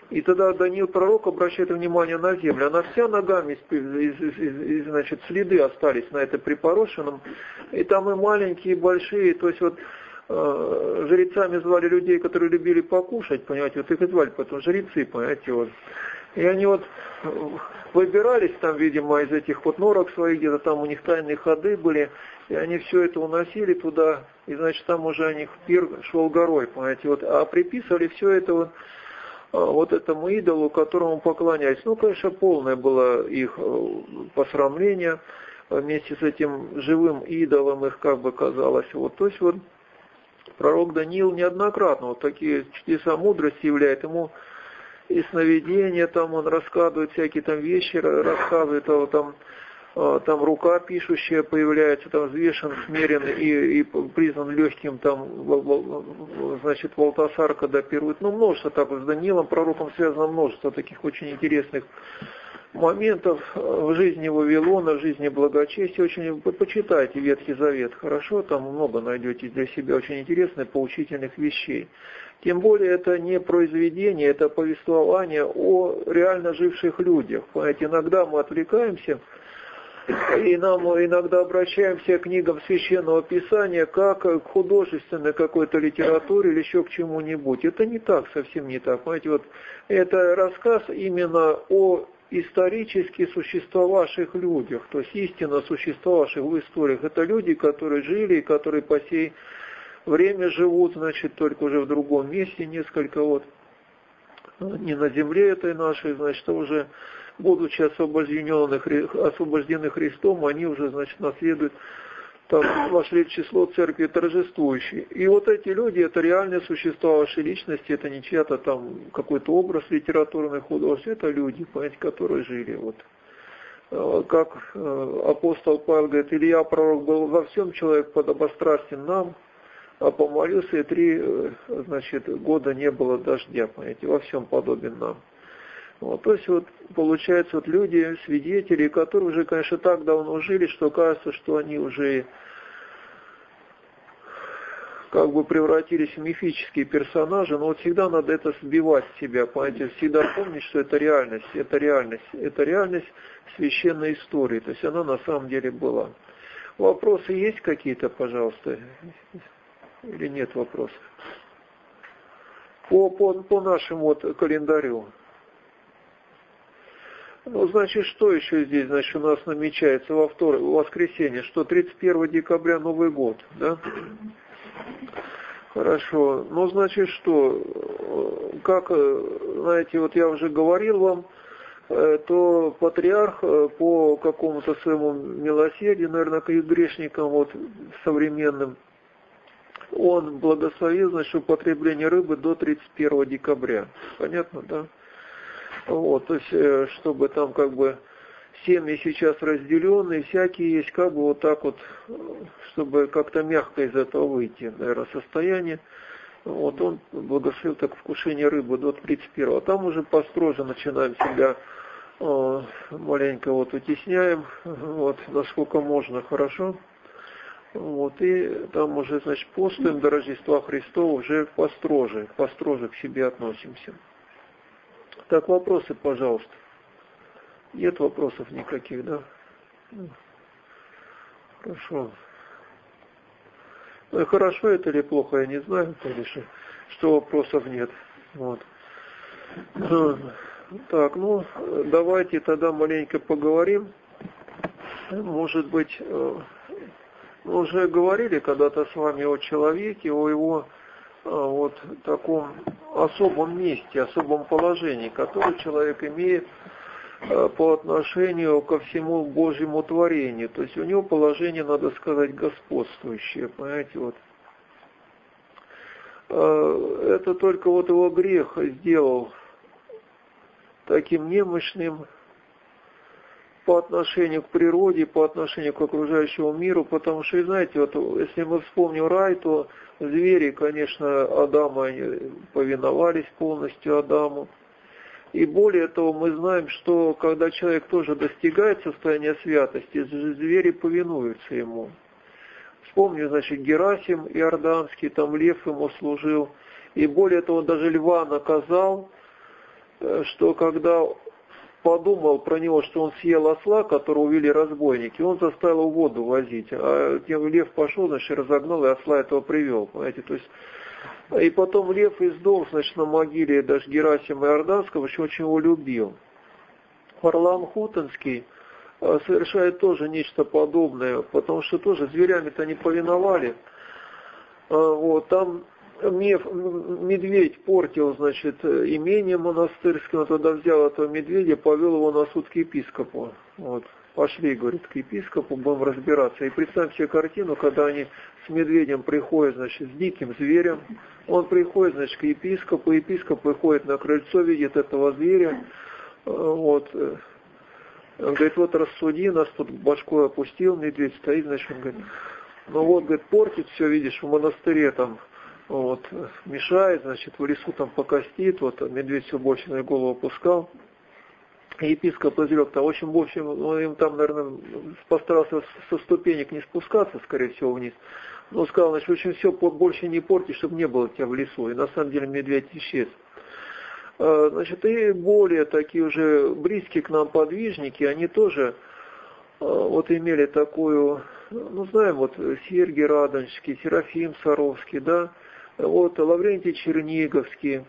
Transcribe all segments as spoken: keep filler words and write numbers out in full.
И тогда Даниил пророк обращает внимание на землю. Она вся ногами, из, из, из, значит, следы остались на это припорошенном. И там и маленькие, и большие. То есть вот э, жрецами звали людей, которые любили покушать, понимаете, вот их и звали потом жрецы, понимаете, вот. И они вот выбирались там, видимо, из этих вот норок своих, где-то там у них тайные ходы были, и они все это уносили туда, и, значит, там уже у них пир шел горой, понимаете, вот, а приписывали все это вот, вот этому идолу, которому поклонялись. Ну, конечно, полное было их посрамление, вместе с этим живым идолом их, как бы казалось, вот, то есть вот пророк Даниил неоднократно вот такие чудеса мудрости являет ему, и сновидения, там он рассказывает всякие там вещи, рассказывает, а вот там, там рука пишущая появляется, там взвешен, смерен и, и признан легким, там, значит, Валтасар, когда пирует. Ну, множество так вот с Даниилом, пророком связано множество таких очень интересных моментов в жизни Вавилона, в жизни благочестия. Очень почитайте Ветхий Завет, хорошо, там много найдете для себя очень интересных, поучительных вещей. Тем более это не произведение, это повествование о реально живших людях. Понимаете, иногда мы отвлекаемся, и нам иногда обращаемся к книгам Священного Писания как к художественной какой-то литературе или еще к чему-нибудь. Это не так, совсем не так. Понимаете, вот это рассказ именно о исторически существовавших людях, то есть истинно существовавших в историях. Это люди, которые жили и которые по сей время живут, значит, только уже в другом месте несколько вот, не на земле этой нашей, значит, а уже, будучи освобожденных, освобождены Христом, они уже, значит, наследуют, там, вошли в число церкви торжествующей. И вот эти люди, это реально существовавшие личности, это не чья-то там какой-то образ литературный, художественный, это люди, понимаете, которые жили, вот. Как апостол Павел говорит, Илья пророк был во всем человек подобострастен нам, а помолился, и три, значит, года не было дождя, понимаете, во всем подобен нам. Вот, то есть вот получается вот люди, свидетели, которые уже, конечно, так давно жили, что кажется, что они уже как бы превратились в мифические персонажи, но вот всегда надо это сбивать с себя, понимаете, всегда помнить, что это реальность, это реальность, это реальность священной истории, то есть она на самом деле была. Вопросы есть какие-то, пожалуйста? Или нет вопросов? По, по, по нашему вот календарю. Ну, значит, что еще здесь, значит, у нас намечается во вторник, в воскресенье, что тридцать первого декабря Новый год, да? Хорошо. Ну, значит, что, как, знаете, вот я уже говорил вам, то патриарх по какому-то своему милосердию, наверное, к грешникам вот современным, он благословил, значит, употребление рыбы до тридцать первого декабря. Понятно, да? Вот, то есть, чтобы там как бы семьи сейчас разделенные, всякие есть, как бы вот так вот, чтобы как-то мягко из этого выйти, наверное, состояние. Вот он благословил так вкушение рыбы до тридцать первого. Там уже построже начинаем себя э, маленько вот утесняем, вот, насколько можно, хорошо. Вот, и там уже, значит, постуем до Рождества Христова уже построже, построже к себе относимся. Так, вопросы, пожалуйста. Нет вопросов никаких, да? Хорошо. Ну, хорошо это или плохо, я не знаю, конечно, что вопросов нет. Вот. Так, ну, давайте тогда маленько поговорим. Может быть, мы уже говорили когда-то с вами о человеке, о его вот таком особом месте, особом положении, которое человек имеет по отношению ко всему Божьему творению. То есть у него положение, надо сказать, господствующее, понимаете, вот. Это только вот его грех сделал таким немощным по отношению к природе, по отношению к окружающему миру, потому что, знаете, вот если мы вспомним рай, то звери, конечно, Адама, они повиновались полностью Адаму. И более того, мы знаем, что когда человек тоже достигает состояния святости, звери повинуются ему. Вспомню, значит, Герасим Иорданский, там лев ему служил. И более того, даже льва наказал что когда подумал про него, что он съел осла, которого увели разбойники, он заставил его воду возить. А тем лев пошел, значит, разогнал, и осла этого привел. Понимаете? То есть, и потом лев издох, значит, на могиле даже Герасима Иорданского, еще очень его любил. Варлаам Хутонский совершает тоже нечто подобное, потому что тоже зверями-то не повиновали. Вот, там медведь портил, значит, имение монастырское, он тогда взял этого медведя, повел его на суд к епископу. Вот. Пошли, говорит, к епископу, будем разбираться. И представь себе картину, когда они с медведем приходят, значит, с диким зверем. Он приходит, значит, к епископу, епископ выходит на крыльцо, видит этого зверя. Вот. Он говорит, вот рассуди, нас тут башкой опустил, медведь стоит, значит, он говорит, ну вот, говорит, портит все, видишь, в монастыре там, вот, мешает, значит, в лесу там покостит, вот, медведь все больше на голову опускал. И епископ изрек-то, в общем, в общем, ну, им там, наверное, постарался со ступенек не спускаться, скорее всего, вниз. Но сказал, значит, в общем, все больше не порти, чтобы не было тебя в лесу. И на самом деле медведь исчез. Значит, и более такие уже близкие к нам подвижники, они тоже вот имели такую, ну, знаем, вот Сергий Радонежский, Серафим Саровский, да, вот Лаврентий Черниговский,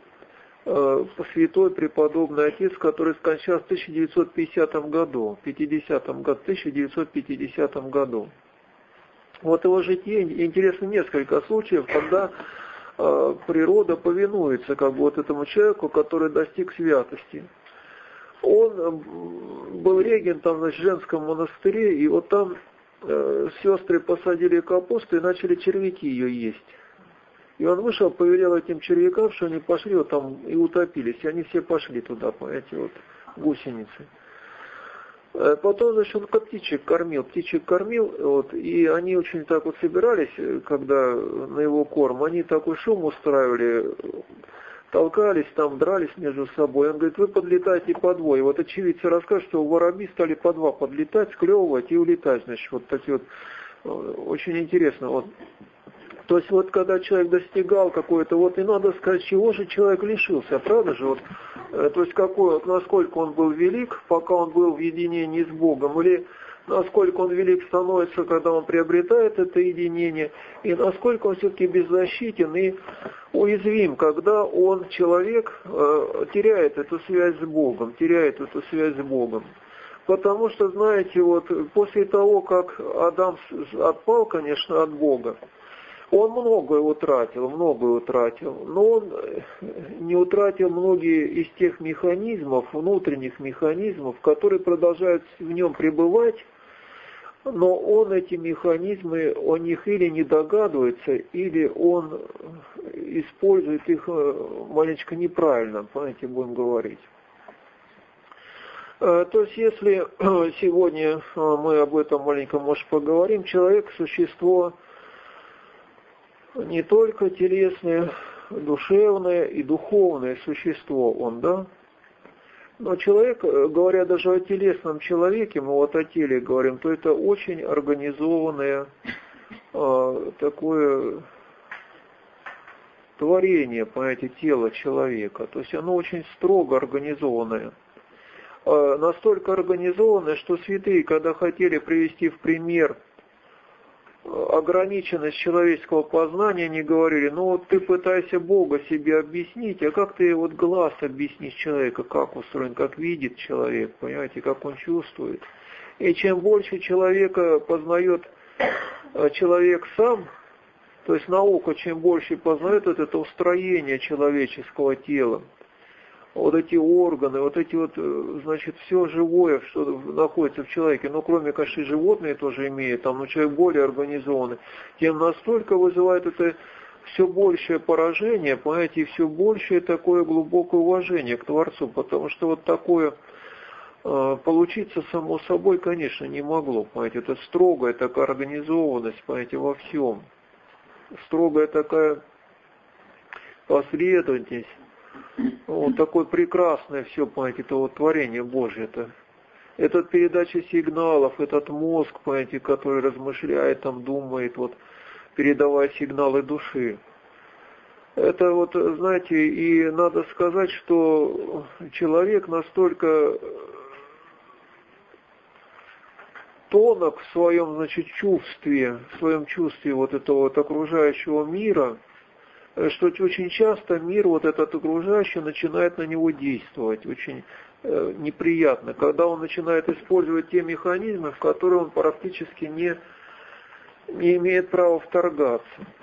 святой преподобный отец, который скончался в тысяча девятьсот пятидесятом году, пятидесятом году, тысяча девятьсот пятидесятом году. Вот его житие, интересно несколько случаев, когда э, природа повинуется как бы вот этому человеку, который достиг святости. Он был регентом, значит, в женском монастыре, и вот там э, сестры посадили капусту и начали червяки ее есть. И он вышел, повелел этим червякам, что они пошли вот там и утопились. И они все пошли туда, понимаете, вот гусеницы. Потом, значит, он как птичек кормил, птичек кормил, вот, и они очень так вот собирались, когда на его корм, они такой шум устраивали, толкались там, дрались между собой. Он говорит, вы подлетаете по двое. Вот очевидцы расскажут, что воробьи стали по два подлетать, склевывать и улетать, значит, вот такие вот, очень интересно, вот. То есть вот когда человек достигал какой-то, вот и надо сказать, чего же человек лишился, правда же? Вот, э, то есть какой, насколько он был велик, пока он был в единении с Богом, или насколько он велик становится, когда он приобретает это единение, и насколько он все-таки беззащитен и уязвим, когда он, человек, э, теряет эту связь с Богом, теряет эту связь с Богом. Потому что, знаете, вот после того, как Адам отпал, конечно, от Бога, он многое утратил, многое утратил, но он не утратил многие из тех механизмов, внутренних механизмов, которые продолжают в нем пребывать, но он эти механизмы, о них или не догадывается, или он использует их маленько неправильно, понимаете, будем говорить. То есть, если сегодня мы об этом маленько, может, поговорим, человек – существо не только телесное, душевное и духовное существо он, да? Но человек, говоря даже о телесном человеке, мы вот о теле говорим, то это очень организованное э, такое творение, понимаете, тело человека. То есть оно очень строго организованное. Э, настолько организованное, что святые, когда хотели привести в пример ограниченность человеческого познания, они говорили, ну вот ты пытайся Бога себе объяснить, а как ты вот глаз объяснишь человека, как устроен, как видит человек, понимаете, как он чувствует. И чем больше человека познает человек сам, то есть наука, чем больше познает это, это устроение человеческого тела, вот эти органы, вот эти вот, значит, все живое, что находится в человеке, ну, кроме, конечно, животные тоже имеют, там, но человек более организованный, тем настолько вызывает это все большее поражение, понимаете, и все большее такое глубокое уважение к Творцу, потому что вот такое э, получиться само собой, конечно, не могло, понимаете, это строгая такая организованность, понимаете, во всем, строгая такая последовательность. Вот такое прекрасное все, понимаете, это вот творение Божье. Это, это передача сигналов, этот мозг, понимаете, который размышляет, там думает, вот, передавая сигналы души. Это вот, знаете, и надо сказать, что человек настолько тонок в своем, значит, чувстве, в своем чувстве вот этого вот окружающего мира, что очень часто мир вот этот окружающий начинает на него действовать очень э, неприятно, когда он начинает использовать те механизмы, в которые он практически не, не имеет права вторгаться.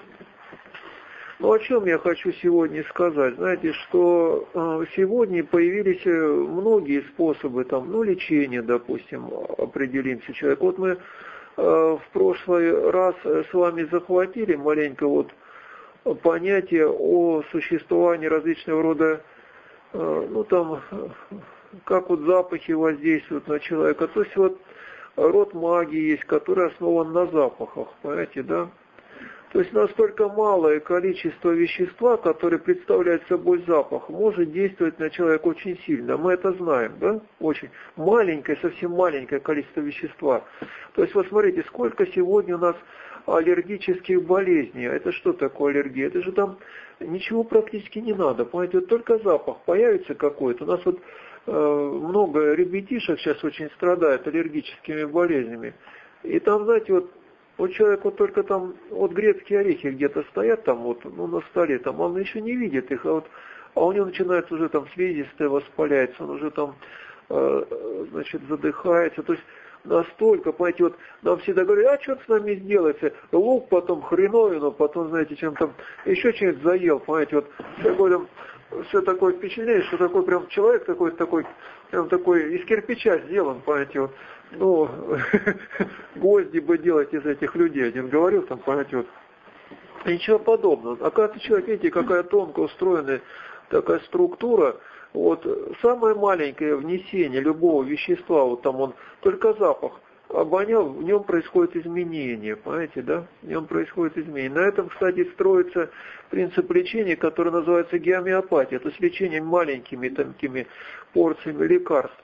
Ну, о чем я хочу сегодня сказать? Знаете, что э, сегодня появились многие способы там, ну, лечения, допустим, определимся человек. Вот мы э, в прошлый раз с вами захватили маленько вот понятие о существовании различного рода, э, ну, там, как вот запахи воздействуют на человека. То есть вот род магии есть, который основан на запахах, понимаете, да? То есть настолько малое количество вещества, которое представляет собой запах, может действовать на человека очень сильно. Мы это знаем, да? Очень маленькое, совсем маленькое количество вещества. То есть вот смотрите, сколько сегодня у нас аллергических болезней. Это что такое аллергия? Это же там ничего практически не надо. Понимаете, вот только запах появится какой-то. У нас вот э, много ребятишек сейчас очень страдают аллергическими болезнями. И там, знаете, вот Вот человек вот только там, вот грецкие орехи где-то стоят там вот, ну, на столе, там, он еще не видит их, а вот, а у него начинается уже там слизистая воспаляется, он уже там, э, значит, задыхается, то есть настолько, понимаете, вот нам всегда говорят, а что с нами сделается, лук, потом хреновину, потом, знаете, чем там, еще что-нибудь заел, понимаете, вот, такое, там, все такое впечатление, что такой прям человек такой, такой, прям такой из кирпича сделан, понимаете, вот. Ну, гвозди бы делать из этих людей, один говорил там, понимаете, вот, ничего подобного. Оказывается, человек, видите, какая тонко устроенная такая структура, вот, самое маленькое внесение любого вещества, вот там он, только запах, обонял, в нем происходит изменение, понимаете, да, в нем происходит изменение. На этом, кстати, строится принцип лечения, который называется гомеопатия, то есть лечение маленькими такими порциями лекарств.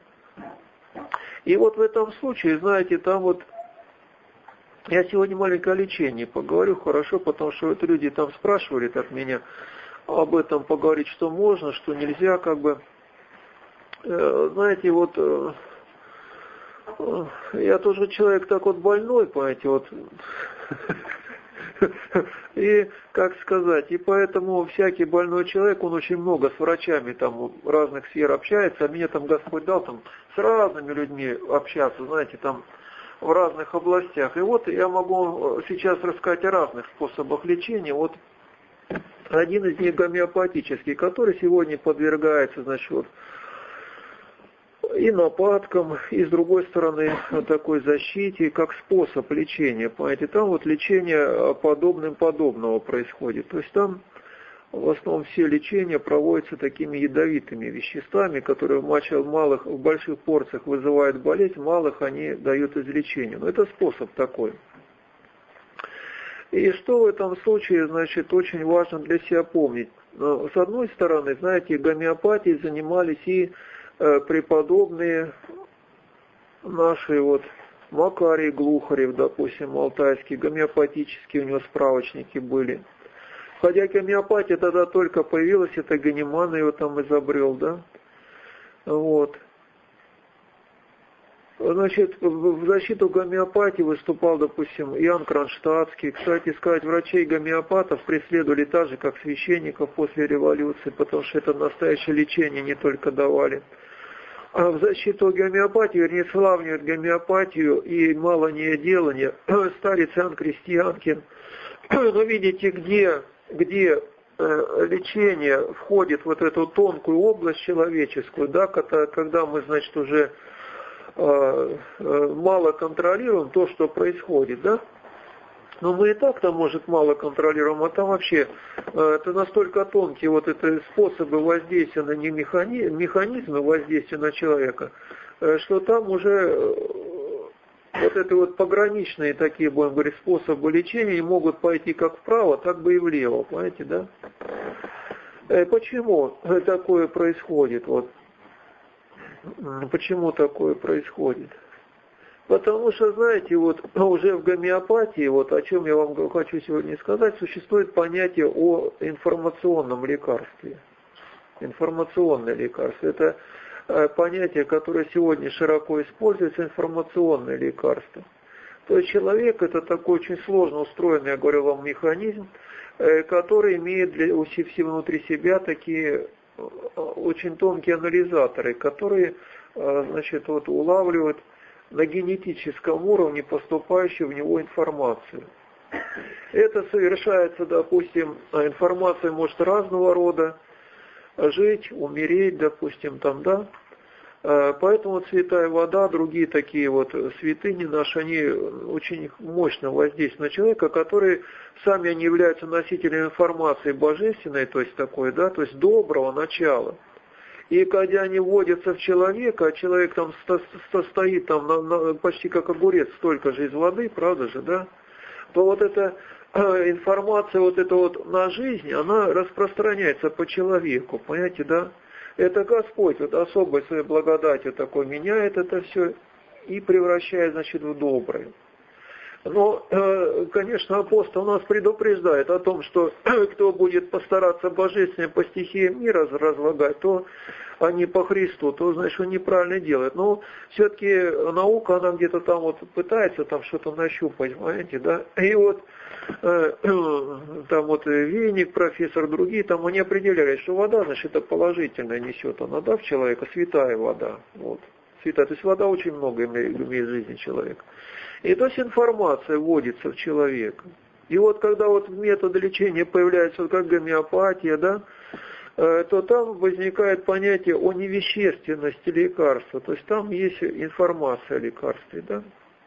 И вот в этом случае, знаете, там вот, я сегодня маленькое лечение поговорю, хорошо, потому что вот люди там спрашивали так меня об этом поговорить, что можно, что нельзя, как бы, э, знаете, вот, э, э, я тоже человек так вот больной, понимаете, вот, и, как сказать, и поэтому всякий больной человек, он очень много с врачами там разных сфер общается, а мне там Господь дал там с разными людьми общаться, знаете, там в разных областях. И вот я могу сейчас рассказать о разных способах лечения. Вот один из них гомеопатический, который сегодня подвергается, значит, вот, и нападкам, и с другой стороны такой защите, как способ лечения. Понимаете, там вот лечение подобным подобного происходит. То есть там в основном все лечения проводятся такими ядовитыми веществами, которые в малых, в больших порциях вызывают болезнь, в малых они дают излечение. Но это способ такой. И что в этом случае, значит, очень важно для себя помнить. С одной стороны, знаете, гомеопатией занимались и преподобные наши вот Макарий Глухарев, допустим, алтайский, гомеопатические у него справочники были. Хотя гомеопатия тогда только появилась, это Ганиман его там изобрел, да? Вот. Значит, в защиту гомеопатии выступал, допустим, Иоанн Кронштадтский. Кстати сказать, врачей-гомеопатов преследовали так же, как священников после революции, потому что это настоящее лечение не только давали. А в защиту гомеопатии, вернее, славнивают гомеопатию и малонеделание старец Иоанн Крестьянкин. Но видите, где, где э, лечение входит в вот эту тонкую область человеческую, да, когда, когда мы, значит, уже э, э, мало контролируем то, что происходит, да. Но мы и так-то, может, мало контролируем, а там вообще э, это настолько тонкие вот это способы воздействия на не механи... механизмы воздействия на человека, э, что там уже э, вот это вот пограничные такие, будем говорить, способы лечения могут пойти как вправо, так бы и влево, понимаете, да? Э, почему такое происходит? Вот? Почему такое происходит? Потому что, знаете, вот уже в гомеопатии, вот о чем я вам хочу сегодня сказать, существует понятие о информационном лекарстве. Информационное лекарство. Это понятие, которое сегодня широко используется, информационное лекарство. То есть человек это такой очень сложно устроенный, я говорю вам, механизм, который имеет для, внутри себя такие очень тонкие анализаторы, которые, значит, вот, улавливают на генетическом уровне поступающую в него информацию. Это совершается, допустим, информация может разного рода, жить, умереть, допустим, там, да. Поэтому святая вода, другие такие вот святыни наши, они очень мощно воздействуют на человека, которые сами они являются носителями информации божественной, то есть такой, да, то есть доброго начала. И когда они вводятся в человека, а человек там стоит там на, на, почти как огурец, столько же из воды, правда же, да, то вот эта э, информация, вот эта вот на жизнь, она распространяется по человеку, понимаете, да? Это Господь вот особой своей благодатью такой меняет это все и превращает, значит, в доброе. Но, э, конечно, апостол нас предупреждает о том, что кто будет постараться божественное по стихиям мира разлагать, то а не по Христу, то, значит, он неправильно делает. Но все-таки наука, она где-то там вот пытается там что-то нащупать, понимаете, да? И вот э, там вот Веник, профессор, другие, там они определяют, что вода, значит, это положительное несет, она, да, в человека, святая вода, вот, святая. То есть вода очень много имеет в жизни человека. И то есть информация вводится в человека. И вот когда вот методы лечения появляются, как гомеопатия, да, то там возникает понятие о невещественности лекарства. То есть там есть информация о лекарстве, да.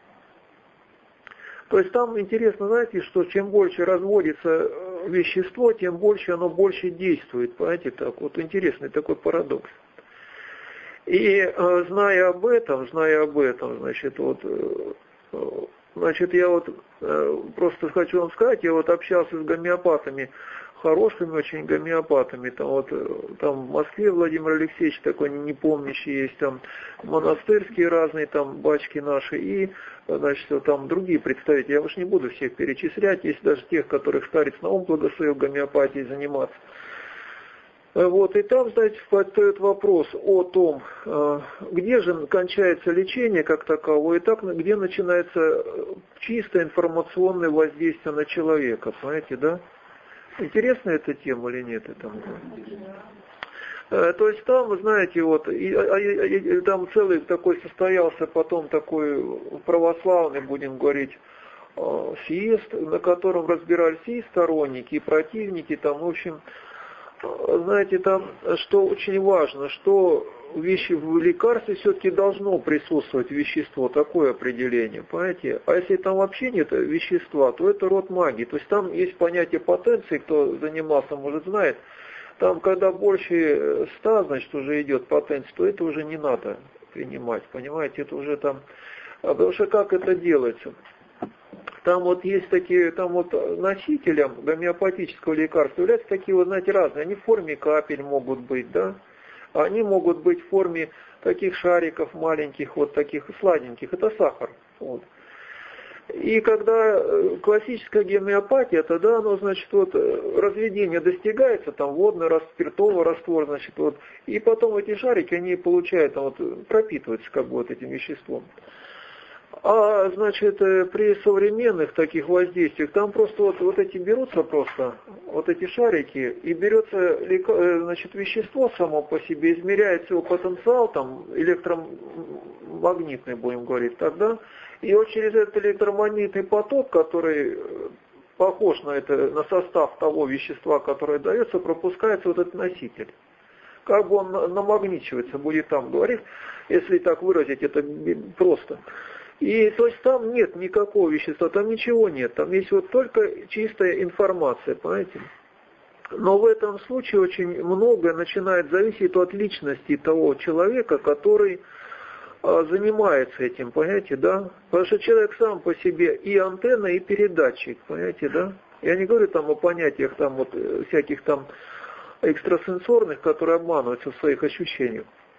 То есть там интересно, знаете, что чем больше разводится вещество, тем больше оно больше действует. Понимаете, так вот интересный такой парадокс. И зная об этом, зная об этом, значит, вот, значит, я вот просто хочу вам сказать, я вот общался с гомеопатами, хорошими очень гомеопатами, там вот там в Москве Владимир Алексеевич такой непомнящий есть, там монастырские разные там бачки наши и, значит, там другие представители, я уж не буду всех перечислять, есть даже тех, которых старец Наум благословил гомеопатией заниматься. Вот, и там, знаете, встает вопрос о том, где же кончается лечение как таковое, и так, где начинается чисто информационное воздействие на человека, понимаете, да? Интересна эта тема или нет? Это? То есть там, знаете, вот, и, и, и, там целый такой состоялся потом такой православный, будем говорить, съезд, на котором разбирались и сторонники, и противники, там, в общем, знаете, там, что очень важно, что вещи в лекарстве все-таки должно присутствовать вещество, такое определение, понимаете? А если там вообще нет вещества, то это род магии. То есть там есть понятие потенции, кто занимался, может, знает. Там, когда больше ста, значит, уже идет потенция, то это уже не надо принимать, понимаете? Это уже там... Потому что как это делается? Там вот есть такие, там вот носителям гомеопатического лекарства являются такие, вот, знаете, разные. Они в форме капель могут быть, да? Они могут быть в форме таких шариков маленьких, вот таких сладеньких. Это сахар. Вот. И когда классическая гомеопатия, тогда оно, значит, вот разведение достигается, там водный, спиртовый раствор, значит, вот. И потом эти шарики, они получают, там, вот, пропитываются как бы вот этим веществом. А, значит, при современных таких воздействиях, там просто вот, вот эти берутся просто, вот эти шарики, и берется, значит, вещество само по себе, измеряется его потенциал, там, электромагнитный, будем говорить, тогда, и вот через этот электромагнитный поток, который похож на, это, на состав того вещества, которое дается, пропускается вот этот носитель. Как бы он намагничивается, будет там говорить, если так выразить, это просто. И то есть там нет никакого вещества, там ничего нет, там есть вот только чистая информация, понимаете? Но в этом случае очень многое начинает зависеть от личности того человека, который а, занимается этим, понимаете, да? Потому что человек сам по себе и антенна, и передатчик, понимаете, да? Я не говорю там о понятиях там вот всяких там экстрасенсорных, которые обманываются в своих ощущениях.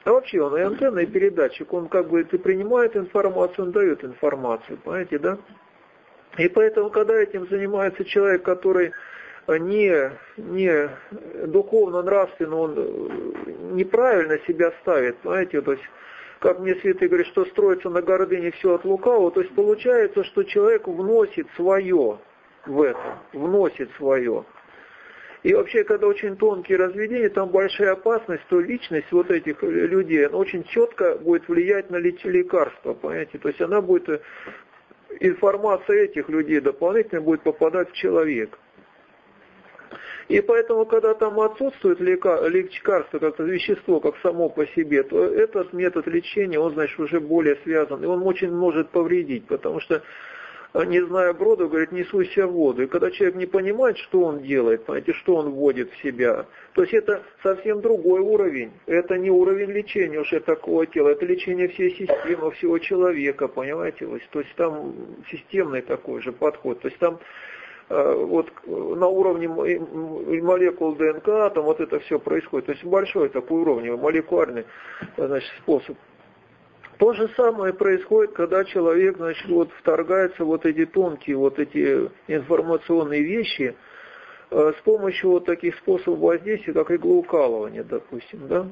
А вообще он и антенна, и передатчик, он как бы ты принимает информацию, он дает информацию, понимаете, да? И поэтому, когда этим занимается человек, который не, не духовно, нравственно, он неправильно себя ставит, понимаете, то есть, как мне святые говорят, что строится на гордыне все от лукавого, то есть получается, что человек вносит свое в это, вносит свое. И вообще, когда очень тонкие разведения, там большая опасность, то личность вот этих людей, она очень четко будет влиять на лекарства, понимаете, то есть она будет, информация этих людей дополнительно будет попадать в человека. И поэтому, когда там отсутствует лекарство, как-то вещество, как само по себе, то этот метод лечения, он, значит, уже более связан, и он очень может повредить, потому что, не зная брода, говорит, не суйся в воду. И когда человек не понимает, что он делает, понимаете, что он вводит в себя, то есть это совсем другой уровень. Это не уровень лечения уже такого тела, это лечение всей системы, всего человека, понимаете? То есть там системный такой же подход. То есть там вот на уровне молекул ДНК, там вот это все происходит. То есть большой такой уровень, молекулярный, значит, способ. То же самое происходит, когда человек, значит, вот вторгается в вот эти тонкие, вот эти информационные вещи э, с помощью вот таких способов воздействия, как иглоукалывание, допустим, да.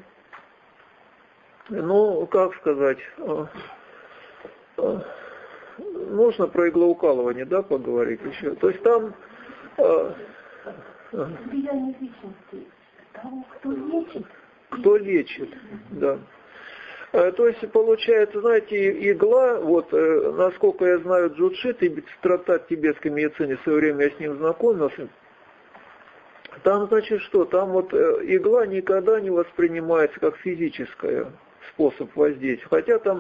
Ну, как сказать, э, э, нужно про иглоукалывание, да, поговорить еще. То есть там... Э, э, кто лечит? Кто лечит, да. То есть, получается, знаете, игла, вот, насколько я знаю, Джудшит и трактат тибетской медицины, в свое время я с ним знакомился, там, значит, что, там вот игла никогда не воспринимается как физический способ воздействия, хотя там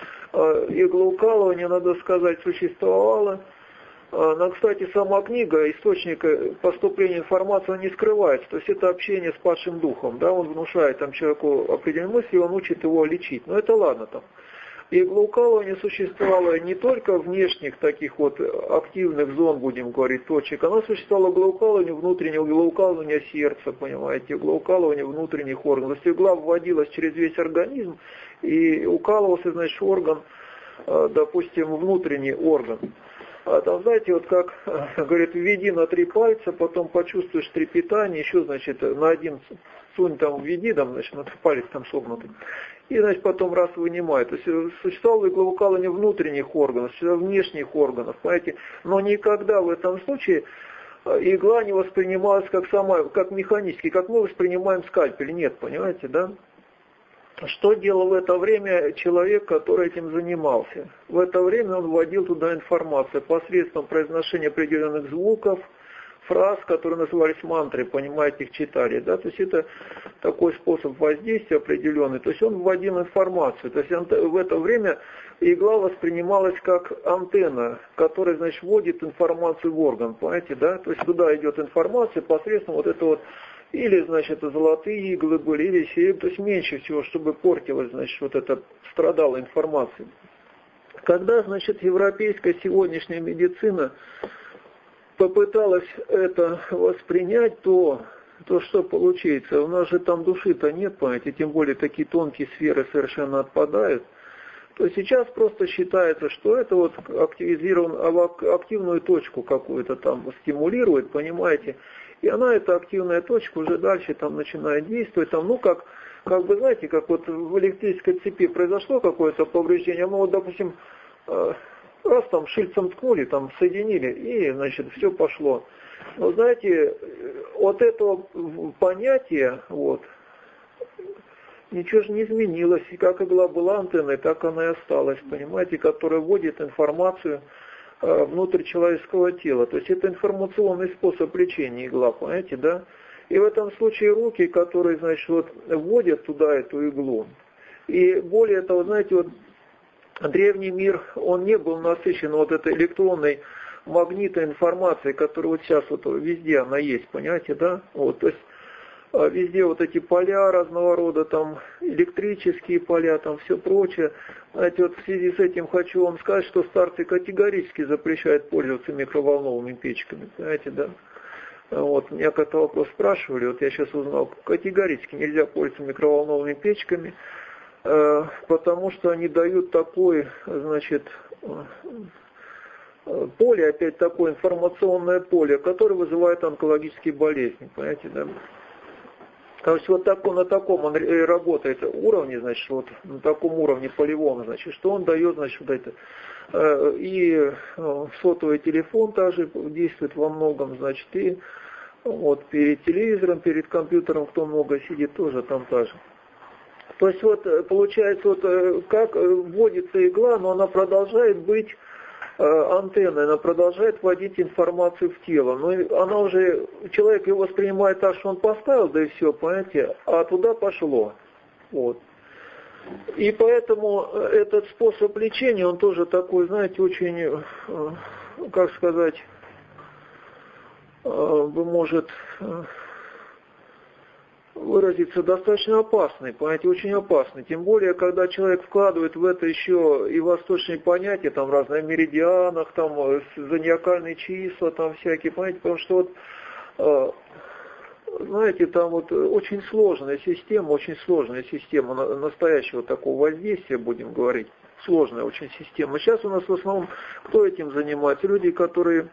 иглоукалывание, надо сказать, существовало. Но, кстати, сама книга, источник поступления информации, он не скрывается. То есть это общение с падшим духом. Да? Он внушает там человеку определенные мысли, он учит его лечить. Но это ладно там. Иглоукалывание существовало не только внешних таких вот активных зон, будем говорить, точек. Оно существовало иглоукалывание внутреннего, иглоукалывание сердца, понимаете, иглоукалывание внутренних органов. То есть игла вводилась через весь организм и укалывался, значит, орган, допустим, внутренний орган. А там, знаете, вот как, говорит, введи на три пальца, потом почувствуешь трепетание, еще, значит, на один сунь там введи, там, значит, на палец там согнутый. И, значит, потом раз вынимай. То есть существовало иглоукалывание внутренних органов, внешних органов, понимаете. Но никогда в этом случае игла не воспринималась как сама, как механически, как мы воспринимаем скальпель. Нет, понимаете, да? Что делал в это время человек, который этим занимался? В это время он вводил туда информацию посредством произношения определенных звуков, фраз, которые назывались мантры, понимаете, их читали. Да? То есть это такой способ воздействия определенный. То есть он вводил информацию. То есть в это время игла воспринималась как антенна, которая, значит, вводит информацию в орган. Понимаете, да? То есть туда идет информация посредством вот этого вот. Или, значит, золотые иглы были, или серебряные, то есть меньше всего, чтобы портилась, значит, вот это, страдала информация. Когда, значит, европейская сегодняшняя медицина попыталась это воспринять, то, то что получается? У нас же там души-то нет, понимаете, тем более такие тонкие сферы совершенно отпадают. То сейчас просто считается, что это вот активизирован, активную точку какую-то там стимулирует, понимаете, и она, эта активная точка, уже дальше там начинает действовать, там, ну, как, как бы, знаете, как вот в электрической цепи произошло какое-то повреждение, ну, вот, допустим, раз там шильцем ткнули, там соединили, и, значит, все пошло. Но, знаете, от этого понятия, вот, ничего же не изменилось, и как игла была антенной, так она и осталась, понимаете, которая вводит информацию внутрь человеческого тела. То есть это информационный способ лечения игла, понимаете, да? И в этом случае руки, которые, значит, вот вводят туда эту иглу. И более того, знаете, вот древний мир, он не был насыщен вот этой электронной магнитной информацией, которая вот сейчас вот везде она есть, понимаете, да? Вот, то есть везде вот эти поля разного рода, там электрические поля, там все прочее. Знаете, вот в связи с этим хочу вам сказать, что старцы категорически запрещают пользоваться микроволновыми печками, понимаете, да? Вот, меня как-то вопрос спрашивали, вот я сейчас узнал, категорически нельзя пользоваться микроволновыми печками. потому что они дают такой, значит, поле, опять такое информационное поле, которое вызывает онкологические болезни, понимаете, да? То есть вот так, на таком он работает уровне, значит, вот на таком уровне полевом, значит, что он дает, значит, вот это. И сотовый телефон также действует во многом, значит, и вот перед телевизором, перед компьютером, кто много сидит, тоже там та же. То есть вот получается, вот как вводится игла, но она продолжает быть антенной, она продолжает вводить информацию в тело. Но она уже, человек его воспринимает так, что он поставил, да и все, понимаете, а туда пошло. Вот. И поэтому этот способ лечения, он тоже такой, знаете, очень, как сказать, может выразиться, достаточно опасный, понимаете, очень опасный. Тем более, когда человек вкладывает в это еще и восточные понятия, там разные меридианах, там зодиакальные числа, там всякие, понимаете, потому что вот, знаете, там вот очень сложная система, очень сложная система настоящего такого воздействия, будем говорить, сложная очень система. Сейчас у нас в основном кто этим занимается? Люди, которые,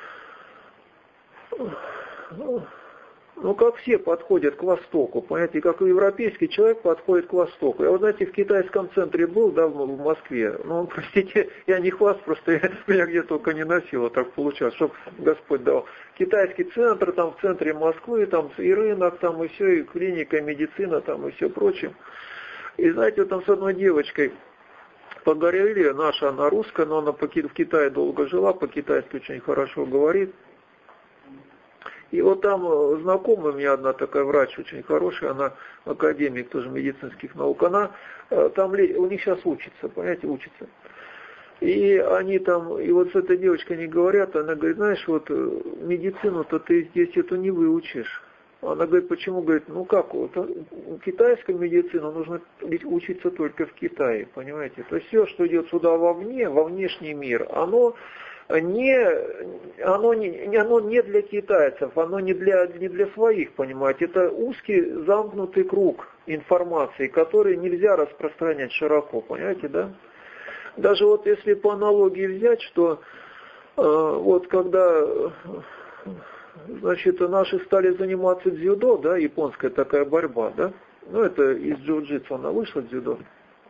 ну, как все подходят к Востоку, понимаете, как и европейский человек подходит к Востоку. Я, вот, знаете, в китайском центре был давно в Москве, ну, простите, я не хваст, просто я, меня где только не носило, так получалось, чтобы Господь дал. Китайский центр, там в центре Москвы, там и рынок, там и все, и клиника, и медицина, там и все прочее. И знаете, вот там с одной девочкой поговорили, наша, она русская, но она в Китае долго жила, по-китайски очень хорошо говорит. И вот там знакомая у меня одна такая врач, очень хорошая, она академик тоже медицинских наук, она там, у них сейчас учится, понимаете, учится. И они там, и вот с этой девочкой они говорят, она говорит, знаешь, вот медицину-то ты здесь эту не выучишь. Она говорит, почему? Говорит, ну как, вот, китайскую медицину нужно учиться только в Китае, понимаете. То есть все, что идет сюда вовне, во внешний мир, оно... Не, оно, не, оно не для китайцев, оно не для, не для своих, понимаете. Это узкий замкнутый круг информации, который нельзя распространять широко, понимаете, да? Даже вот если по аналогии взять, что э, вот когда, значит, наши стали заниматься дзюдо, да, японская такая борьба, да, ну это из джиу-джитсу она вышла, дзюдо,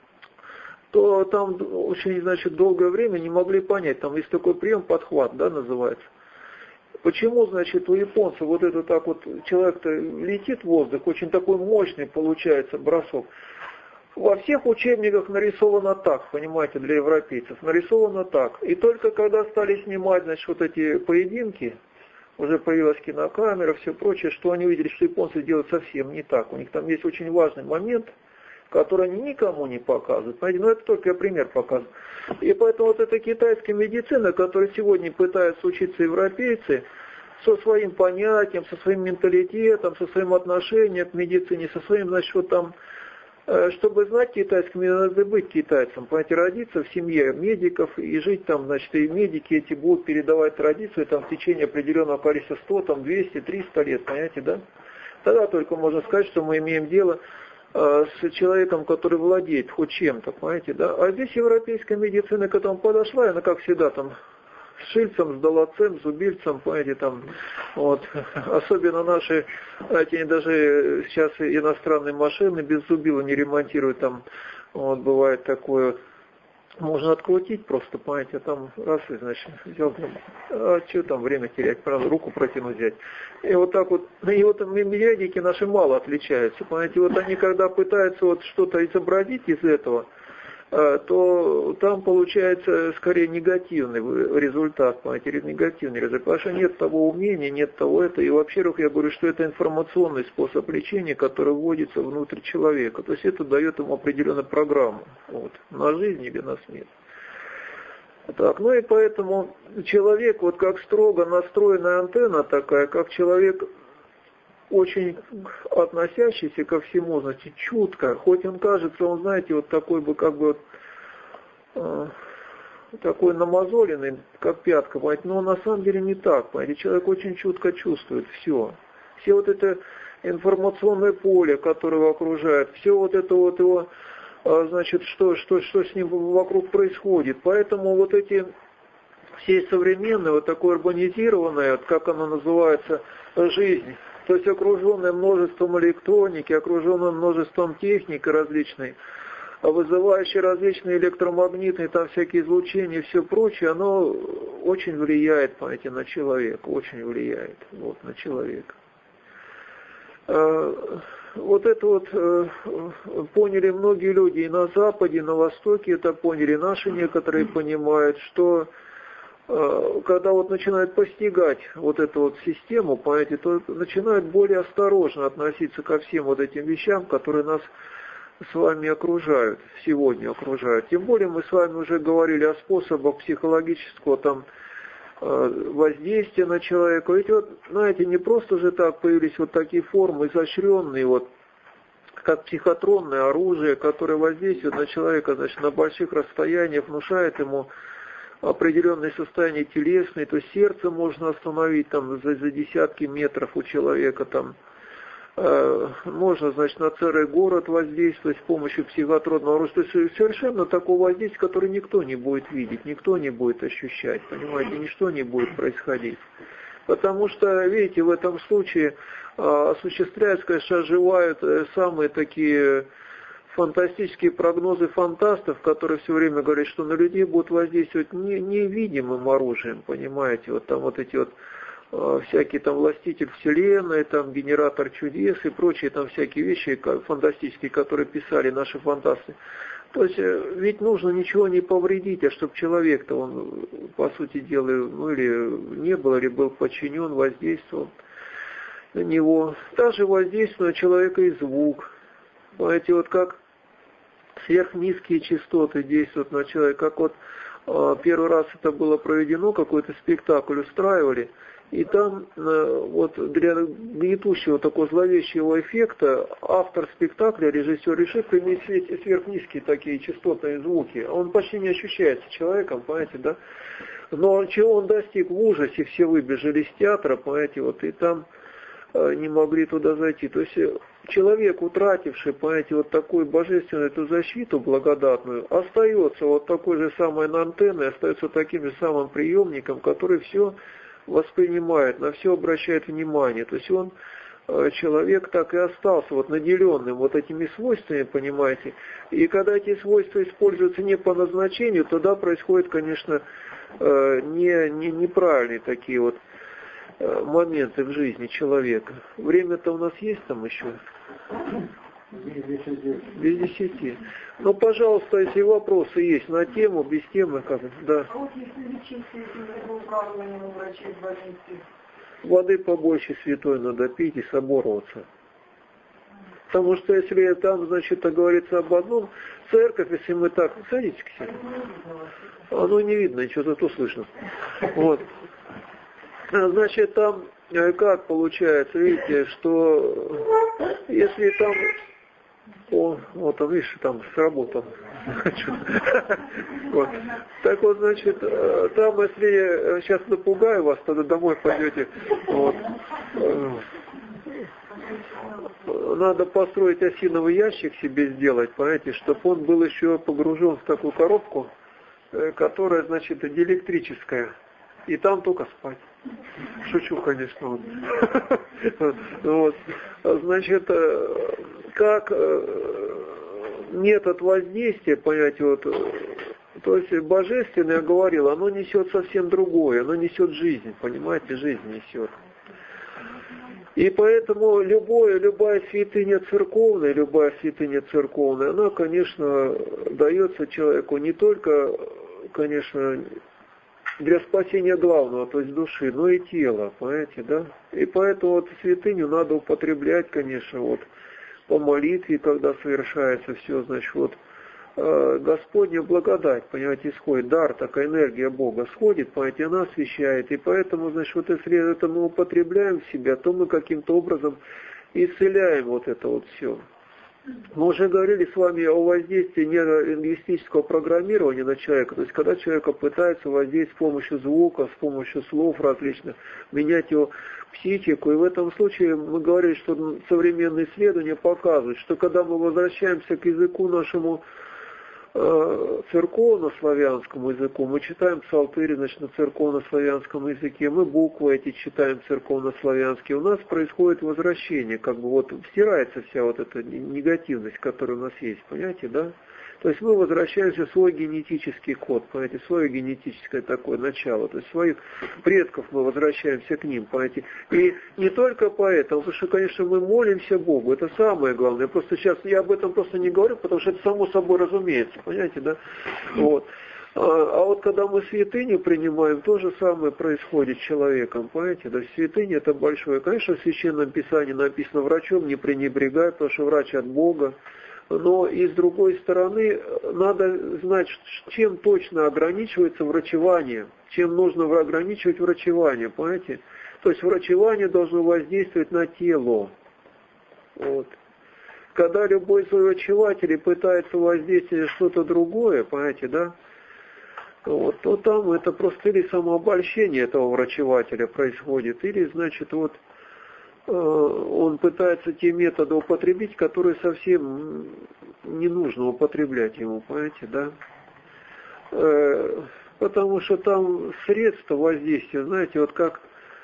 то там очень, значит, долгое время не могли понять, там есть такой прием подхват, да, называется. Почему, значит, у японцев вот это так вот, человек-то летит в воздух, очень такой мощный получается бросок. Во всех учебниках нарисовано так, понимаете, для европейцев, нарисовано так. И только когда стали снимать, значит, вот эти поединки, уже появилась кинокамера, все прочее, что они увидели, что японцы делают совсем не так. У них там есть очень важный момент, который они никому не показывают. Понимаете, ну это только я пример показываю. И поэтому вот эта китайская медицина, которой сегодня пытаются учиться европейцы, со своим понятием, со своим менталитетом, со своим отношением к медицине, со своим, значит, вот там, чтобы знать китайскому, надо быть китайцем, понимаете, родиться в семье медиков и жить там, значит, и медики эти будут передавать традицию там в течение определенного количества сто, там двести, триста лет, понимаете, да? Тогда только можно сказать, что мы имеем дело с человеком, который владеет хоть чем-то, понимаете, да? А здесь европейская медицина к этому подошла, и она, как всегда, там, с Шильцем, с Долоцем, с Убильцем, понимаете, там, вот, особенно наши, знаете, даже сейчас иностранные машины без зубила не ремонтируют, там, вот, бывает такое, можно открутить просто, понимаете, там, раз, и, значит, взял, там, а что там время терять, правда, руку протянуть взять. И вот так вот, и вот медики наши мало отличаются, понимаете, вот они, когда пытаются вот что-то изобразить из этого, то там получается скорее негативный результат, понимаете, негативный результат, потому что нет того умения, нет того этого, и вообще, я говорю, что это информационный способ лечения, который вводится внутрь человека, то есть это дает ему определенную программу, вот, на жизнь или на смерть. Так, ну и поэтому человек, вот как строго настроенная антенна такая, как человек очень относящийся ко всему, значит, чутко, хоть он кажется, он, знаете, вот такой бы, как бы, э, такой намазоленный, как пятка, понимаете, но на самом деле не так, понимаете, человек очень чутко чувствует все. Все вот это информационное поле, которое его окружает, все вот это вот его значит, что, что, что с ним вокруг происходит. Поэтому вот эти все современные, вот такое урбанизированное, вот как оно называется, жизнь, то есть окруженная множеством электроники, окруженная множеством техники различной, вызывающие различные электромагнитные, там всякие излучения и все прочее, оно очень влияет, понимаете, на человека, очень влияет вот, на человека. Вот это вот поняли многие люди и на Западе, и на Востоке это поняли, наши некоторые понимают, что когда вот начинают постигать вот эту вот систему, понимаете, то начинают более осторожно относиться ко всем вот этим вещам, которые нас с вами окружают, сегодня окружают. Тем более мы с вами уже говорили о способах психологического там воздействия на человека. Ведь вот, знаете, не просто же так появились вот такие формы изощренные, вот, как психотронное оружие, которое воздействует на человека, значит, на больших расстояниях, внушает ему определенное состояние телесное, то есть сердце можно остановить там за, за десятки метров у человека, там э, можно, значит, на целый город воздействовать с помощью психотронного оружия. То есть совершенно такого воздействия, которое никто не будет видеть, никто не будет ощущать, понимаете, ничто не будет происходить. Потому что, видите, в этом случае э, осуществляются, конечно, оживают э, самые такие фантастические прогнозы фантастов, которые все время говорят, что на людей будут воздействовать не, невидимым оружием, понимаете, вот там вот эти вот э, всякие там властитель вселенной, там генератор чудес и прочие там всякие вещи фантастические, которые писали наши фантасты. То есть э, ведь нужно ничего не повредить, а чтобы человек-то он, по сути дела, ну или не был, или был подчинен, воздействовал на него. Также воздействует на человека и звук. Знаете, вот как сверхнизкие частоты действуют на человека, как вот э, первый раз это было проведено, какой-то спектакль устраивали, и там э, вот для гнетущего такого зловещего эффекта автор спектакля, режиссер решил применить сверхнизкие такие частотные звуки. Он почти не ощущается человеком, понимаете, да? Но чего он достиг в ужасе, все выбежали из театра, понимаете, вот и там э, не могли туда зайти. То есть человек, утративший, понимаете, вот такую божественную эту защиту благодатную, остается вот такой же самой антенной, остается таким же самым приемником, который все воспринимает, на все обращает внимание. То есть он, человек, так и остался вот наделенным вот этими свойствами, понимаете. И когда эти свойства используются не по назначению, тогда происходят, конечно, не, не, неправильные такие вот моменты в жизни человека. Время-то у нас есть там еще? Без десяти. Ну, пожалуйста, если вопросы есть на тему, без темы, как да. А вот если лечить этим управлением у врачей в больнице? Воды побольше святой надо пить и собороваться. Потому что если там, значит, говорится об одном, церковь, если мы так... Садитесь, Ксения. Оно не видно, ничего, зато слышно. Вот. Значит, там как получается, видите, что если там... О, вот там, видишь, там сработал. Вот. Так вот, значит, там, если я сейчас напугаю вас, тогда домой пойдете. Вот. Надо построить осиновый ящик себе сделать, понимаете, чтобы он был еще погружен в такую коробку, которая, значит, диэлектрическая. И там только спать. Шучу, конечно. Вот. Значит, как метод воздействия, понимаете, вот, то есть божественное, я говорил, оно несет совсем другое, оно несет жизнь, понимаете, жизнь несет. И поэтому любое, любая святыня церковная, любая святыня церковная, она, конечно, дается человеку не только, конечно, для спасения главного, то есть души, но и тела, понимаете, да? И поэтому вот святыню надо употреблять, конечно, вот по молитве, когда совершается все, значит, вот э, Господня благодать, понимаете, исходит, дар, такая энергия Бога сходит, понимаете, она освещает, и поэтому, значит, вот если это мы употребляем в себя, то мы каким-то образом исцеляем вот это вот все. Мы уже говорили с вами о воздействии нейролингвистического программирования на человека. То есть, когда человека пытаются воздействовать с помощью звука, с помощью слов различных, менять его психику. И в этом случае мы говорили, что современные исследования показывают, что когда мы возвращаемся к языку нашему, церковно-славянскому языку, мы читаем псалтырь, значит, на церковно-славянском языке, мы буквы эти читаем церковно-славянские, у нас происходит возвращение, как бы вот стирается вся вот эта негативность, которая у нас есть, понимаете, да? То есть мы возвращаемся в свой генетический код, понимаете, свое генетическое такое начало, то есть своих предков мы возвращаемся к ним, понимаете. И не только поэтому, потому что, конечно, мы молимся Богу, это самое главное. Просто сейчас я об этом просто не говорю, потому что это само собой разумеется, понимаете, да? Вот. А, а вот когда мы святыню принимаем, то же самое происходит с человеком, понимаете, да? Святыня это большое. Конечно, в Священном Писании написано: врачом не пренебрегай, потому что врач от Бога. Но и с другой стороны, надо знать, чем точно ограничивается врачевание, чем нужно ограничивать врачевание, понимаете? То есть врачевание должно воздействовать на тело. Вот. Когда любой из врачевателей пытается воздействовать на что-то другое, понимаете, да? Вот, то там это просто или самообольщение этого врачевателя происходит, или, значит, вот он пытается те методы употребить, которые совсем не нужно употреблять ему, понимаете, да? Потому что там средства воздействия, знаете, вот как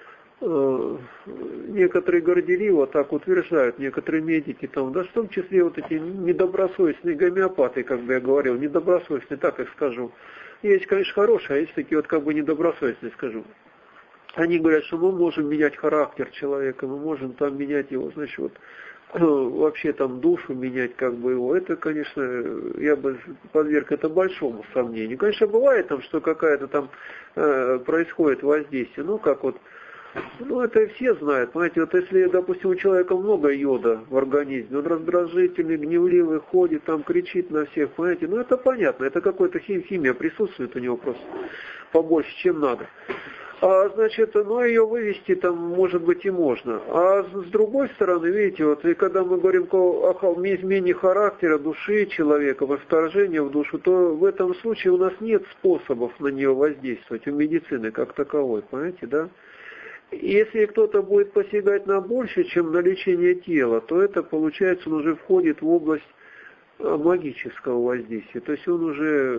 некоторые горделиво так утверждают, некоторые медики, там, да, в том числе вот эти недобросовестные гомеопаты, как бы я говорил, недобросовестные, так их скажу. Есть, конечно, хорошие, а есть такие вот как бы недобросовестные, скажу. Они говорят, что мы можем менять характер человека, мы можем там менять его, значит, вот, вообще там душу менять, как бы его. Это, конечно, я бы подверг это большому сомнению. Конечно, бывает там, что какая-то там э, происходит воздействие, ну, как вот, ну, это все знают, понимаете, вот если, допустим, у человека много йода в организме, он раздражительный, гневливый, ходит, там, кричит на всех, понимаете, ну, это понятно, это какая-то химия присутствует у него просто побольше, чем надо. А, значит, ну, ее вывести там, может быть, и можно. А с другой стороны, видите, вот, и когда мы говорим о измене характера души человека, во вторжении в душу, то в этом случае у нас нет способов на нее воздействовать, у медицины как таковой, понимаете, да? Если кто-то будет посягать на больше, чем на лечение тела, то это, получается, он уже входит в область магического воздействия. То есть он уже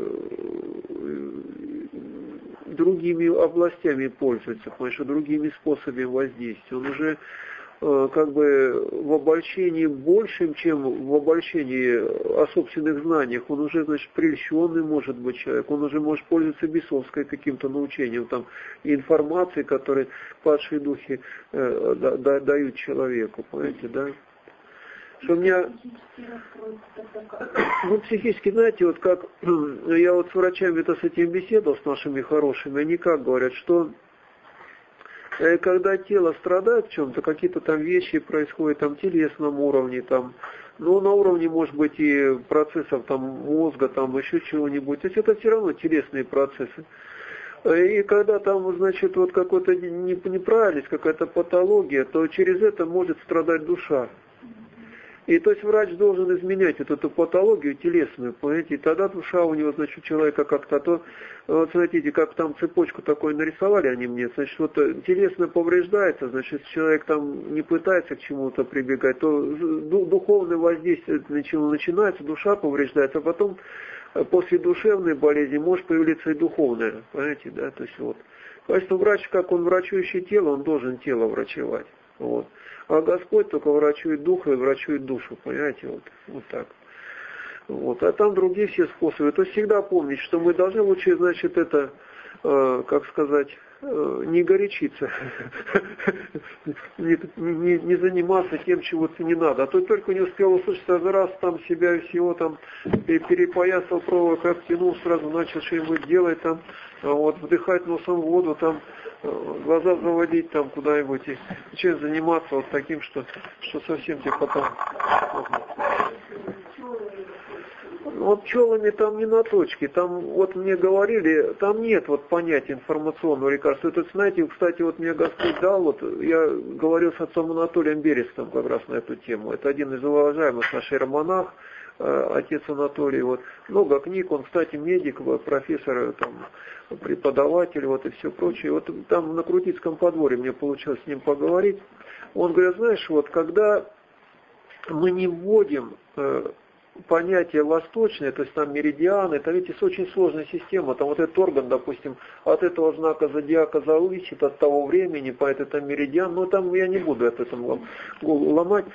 другими областями пользуется, потому что другими способами воздействия. Он уже э, как бы в обольщении большим, чем в обольщении о собственных знаниях. Он уже, значит, прельщенный может быть человек. Он уже может пользоваться бесовской каким-то научением, там, информацией, которую падшие духи э, да, да, дают человеку. Понимаете, да? Что у меня, ну, психически, знаете, вот как, я вот с врачами-то с этим беседовал, с нашими хорошими, они как говорят, что когда тело страдает в чем-то, какие-то там вещи происходят там в телесном уровне, там, ну, на уровне, может быть, и процессов там мозга, там еще чего-нибудь, то есть это все равно телесные процессы. И когда там, значит, вот какой-то неправильность, какая-то патология, то через это может страдать душа. И то есть врач должен изменять вот эту патологию телесную, понимаете, и тогда душа у него, значит, у человека как-то, то, вот смотрите, как там цепочку такой нарисовали они мне, значит, вот телесно повреждается, значит, человек там не пытается к чему-то прибегать, то духовное воздействие начинается, душа повреждается, а потом после душевной болезни может появиться и духовная, понимаете, да, то есть вот. Поэтому врач, как он врачующий тело, он должен тело врачевать, вот. А Господь только врачует духа и врачует душу, понимаете, вот, вот так. Вот. А там другие все способы. То есть всегда помнить, что мы должны лучше, значит, это, э, как сказать, э, не горячиться, не, не, не заниматься тем, чего-то не надо. А то только не успел услышать, раз там себя и всего там перепоясал проволокой, обтянул, сразу начал что-нибудь делать там, вот, вдыхать носом воду там, глаза заводить там куда-нибудь и чем заниматься вот таким, что, что совсем тебе потом. Вот пчелами там не на точке, там вот мне говорили, там нет вот понятия информационного лекарства. Это, знаете, кстати, вот мне Господь дал, вот я говорил с отцом Анатолием Берестом как раз на эту тему. Это один из уважаемых наш иеромонах, отец Анатолий, вот много книг, он, кстати, медик, профессор, там, преподаватель, вот и все прочее. Вот там на Крутицком подворье мне получилось с ним поговорить. Он говорит, знаешь, вот когда мы не вводим э, понятие восточное, то есть там меридианы, это ведь очень сложная система, там вот этот орган, допустим, от этого знака зодиака зависит от того времени, поэтому там меридиан, но там я не буду от этого ломать.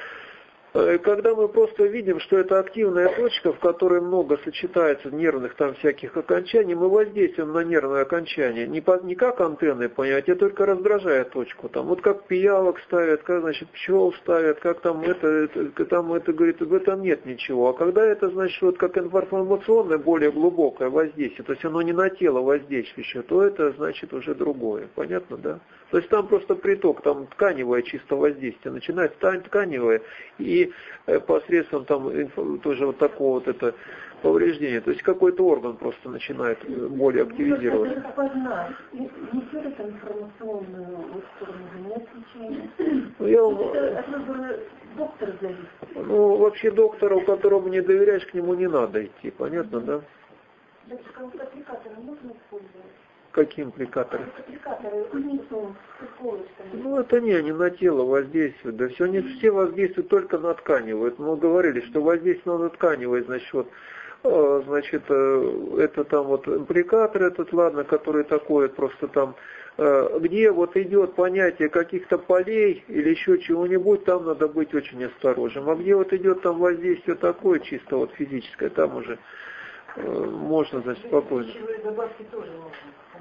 Когда мы просто видим, что это активная точка, в которой много сочетается нервных там всяких окончаний, мы воздействуем на нервное окончание. Не, по, не как антенны понятия, только раздражая точку. Там, вот как пиявок ставят, как значит пчел ставят, как там это, это, там это говорит, в этом нет ничего. А когда это значит вот как информационное, более глубокое воздействие, то есть оно не на тело воздействующее, то это значит уже другое. Понятно, да? То есть там просто приток, там тканевое чисто воздействие начинается, тканевое, и посредством там тоже вот такого вот это повреждения. То есть какой-то орган просто начинает более активизироваться. Несет это информационную сторону, нет лечения? Ну, я вам... Это от выбора доктора зависит. Ну, вообще доктору, которому не доверяешь, к нему не надо идти, понятно, да? Значит, кого-то аппликаторы можно использовать? Каким аппликатором? Аппликаторы, унисон, ну, это не, они на тело воздействуют. Да все, они все воздействуют только на тканевое. Мы говорили, что воздействие на тканевое, значит, вот, э, значит, э, это там вот аппликатор этот, ладно, который такой, просто там, э, где вот идет понятие каких-то полей или еще чего-нибудь, там надо быть очень осторожным. А где вот идет там воздействие такое, чисто вот физическое, там уже э, можно, значит, спокойно. Добавки тоже можно.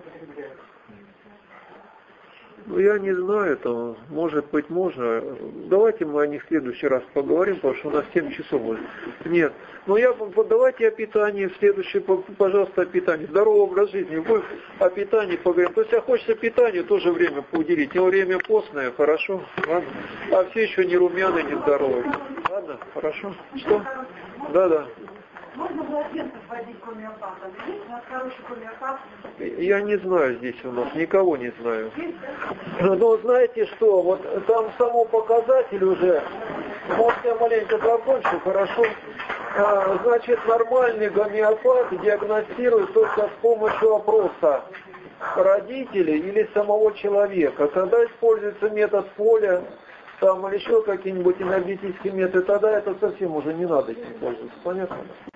Ну, я не знаю, там, может быть, можно. Давайте мы о них в следующий раз поговорим, потому что у нас семь часов уже. Нет. Ну, я, давайте о питании, в следующий, пожалуйста, о питании. Здоровый образ жизни. Вы о питании поговорим. То есть, а хочется питанию, тоже время поуделить. Но время постное, хорошо? Ладно. А все еще не румяные, не здоровые. Ладно, хорошо. Что? Да-да. Можно младенцев водить гомеопатом? Есть у нас хороший гомеопат? Я не знаю здесь у нас, никого не знаю. Но знаете что, вот там само показатель уже, может я маленько закончу, хорошо? А, значит, нормальный гомеопат диагностирует только с помощью опроса родителей или самого человека. Когда используется метод поля, там или еще какие-нибудь энергетические методы, тогда это совсем уже не надо этим пользоваться. Понятно?